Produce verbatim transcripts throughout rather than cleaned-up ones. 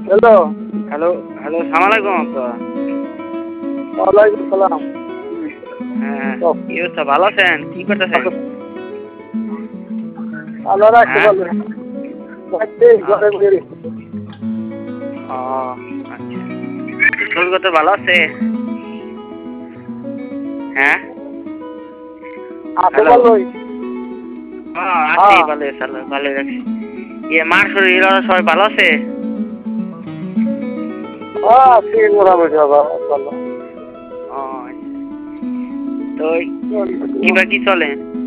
Hello hello hello সালাম আলাইকুম আপা। ওয়ালাইকুম সালাম। হ্যাঁ কি অবস্থা, ভালো আছেন? কি করতেছেন? ভালো রাখতে হ্যাঁ পারবেন ঘরে বসে ও আচ্ছা, স্কুল করতে ভালো আছে? হ্যাঁ আছে হ্যালো ভালোই। হ্যাঁ আছি ভালো ভালো ভালো রাখছি। ইয়ে মার শরীর ওরা সবাই ভালো আছে? হ্যাঁ আছি মোটামুটি বাবা ভালো। ও আচ্ছা। তো কিবা কি চলে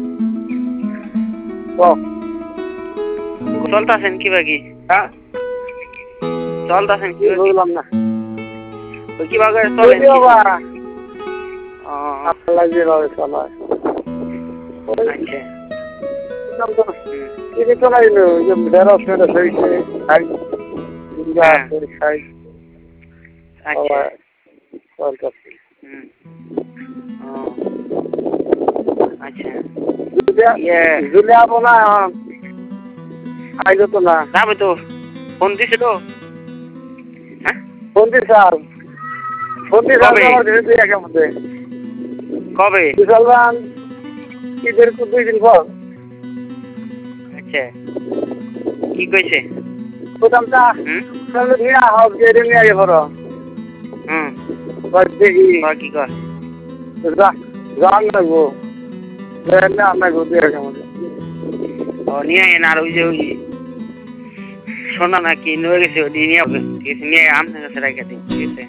চলতেছেন কিবা কি? হ্যাঁ চলতেছেন কি কিবা কি? বুঝলাম না। তো কিভাবে চলেন কি বাবা চলে? ও আল্লাহ যেভাবে চলায় আচ্ছা হুম এটা তো নাই যে ঢেঁড়স ফেরস হয়েছে খাই হ্যাঁ খাই আচ্ছা চলতেছে। হুম ও আচ্ছা ইয়ে জুলে আবো না আইলো তো না যাবে তো, ফোন দিছিল? হ্যাঁ ফোন দিস আর ফোন দিস আর কবে আমার ঘরে দুই একের মধ্যে কবে? বিশালবান ঈদের দুই দিন পর আচ্ছা কি কইছে? প্রথমটা হুম তাহলে নিয়ে হোক যে নিয়ে আগে পড়ো হুম দেখি কয় কি কর? রান লাগবো না লাগবো দুই একের মধ্যে ও নিয়ে আইন, আর ওই যে ওই সোনা নাকি নয়ে গেছে ওই নিয়ে হবে, ঠিক আছে নিয়ে আপনার কাছে রেখে দিন, ঠিক আছে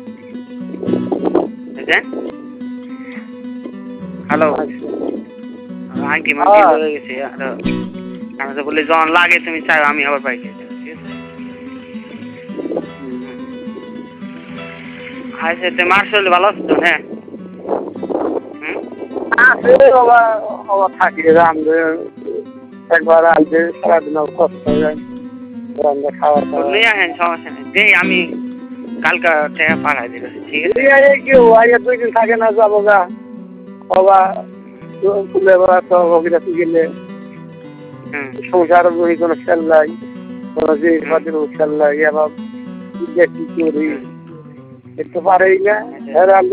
বুঝলেন? হ্যালো আংটি মাংটি লয়ে গেছে আর আমি তো বলি যখন লাগে তুমি চাও আমি আবার পাইকে দেবো, ঠিক আছে? আচ্ছা তো মার শরীর ভালো আছে তো? হ্যাঁ হুম আছে বাবা বাবা থাকি রান্ধে একবার আনতে সারাদিন কষ্ট হয়ে যায় রান্ধে খাওয়া খাওয়া নিয়ে আসেন, সমস্যা নেই, দেই আমি কালকা টাকা পাঠাই দিল, ঠিক আছে? কেউ আগে দুই দিন থাকে না যাবো গা বাবা তুলে তো অভিরাতি গেলে হুম সংসার বই কোনো খেল নাই কোনো জিনিসপাতির খেল নাই এবার কি করি একটু পারেই না